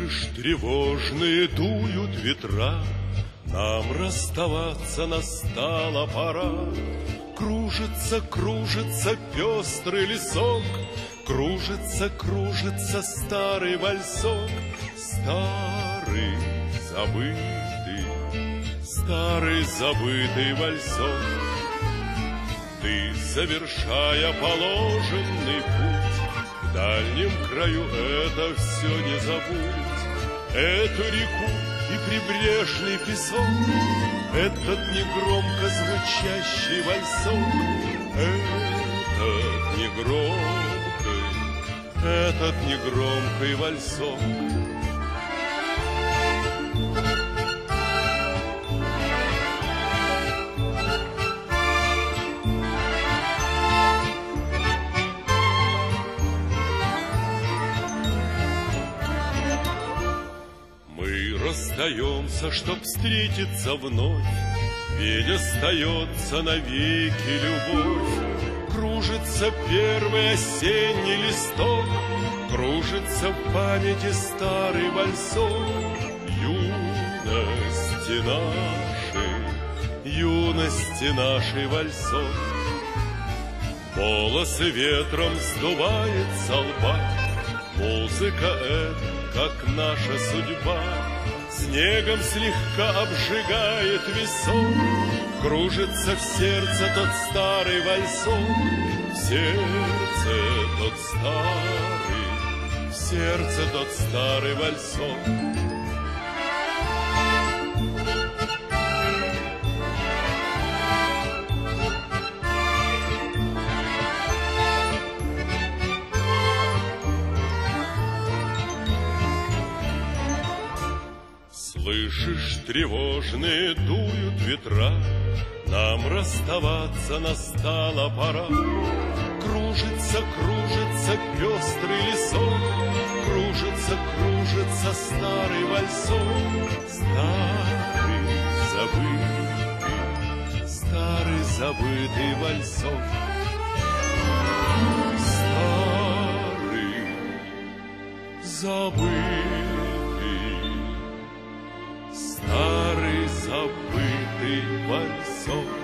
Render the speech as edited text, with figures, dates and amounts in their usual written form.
Слышишь, тревожные дуют ветра, нам расставаться настала пора. Кружится, кружится пестрый лесок, кружится, кружится старый вальсок. Старый забытый вальсок. Ты, совершая положенный путь, в дальнем краю это все не забудь. Эту реку и прибрежный песок, этот негромко звучащий вальсок, этот негромкий вальсок. Расстаемся, чтоб встретиться вновь, ведь остается навеки любовь. Кружится первый осенний листок, кружится в памяти старый вальсок. Юности нашей вальсок. Волосы ветром сдувает со лба, музыка это, как наша судьба. Снегом слегка обжигает висок, кружится в сердце тот старый вальсок. В сердце тот старый вальсок. Слышишь, тревожные дуют ветра, нам расставаться настала пора. Кружится, кружится пестрый лесок, кружится, кружится старый вальсок. Старый забытый вальсок. Старый забытый вальсок.